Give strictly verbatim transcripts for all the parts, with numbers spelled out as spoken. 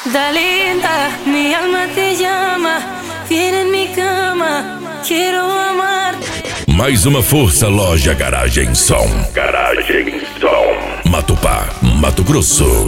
Dalinda, mi alma te llama, viene en mi cama, quiero amarte. Mais uma força loja Garagem Som. Garagem Som. Matupá, Mato Grosso.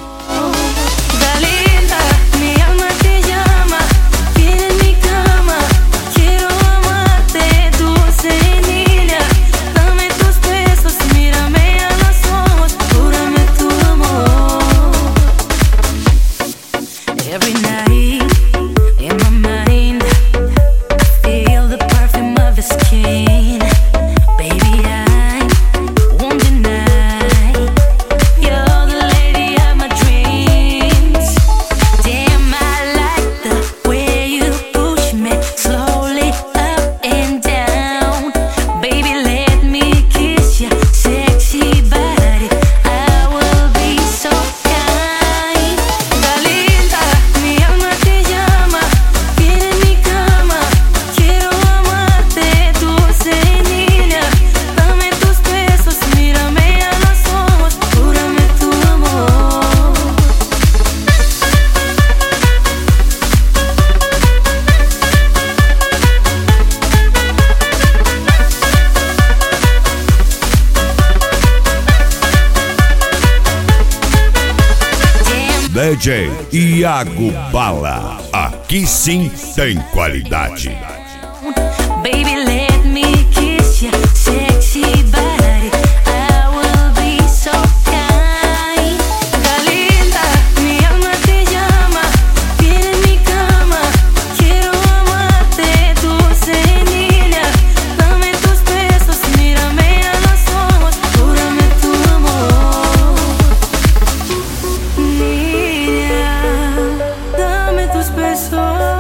D J Iago Bala, aqui sim tem qualidade. Baby, let me kiss ya, sexy body. I will be so kind. Dalinda, mi alma te llama, viene en mi cama, quiero amarte, dulce niña. Dame tus besos, mírame a los ojos, júrame tu amor. Dame tus besos,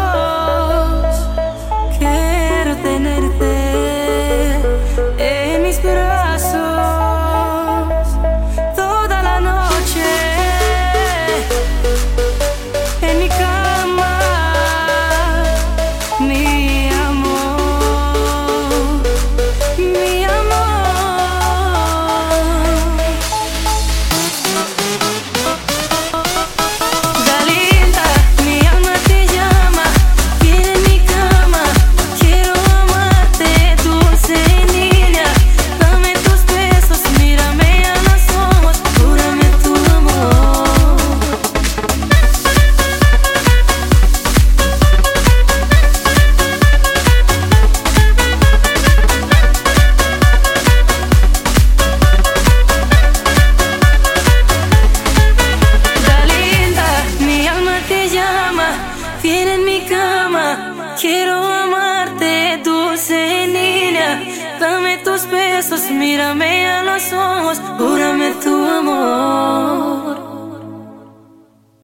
quiero tenerte en mis brazos toda la noche, en mi cama, mi amor, mi amor. Dalinda, mi alma te llama, viene en mi cama, quiero amarte, dulce niña. Dame tus besos, mírame a los ojos, júrame tu amor. Dalinda, mi alma te llama, viene en mi cama, quiero amarte, dulce niña. Dame tus besos, mírame a los ojos.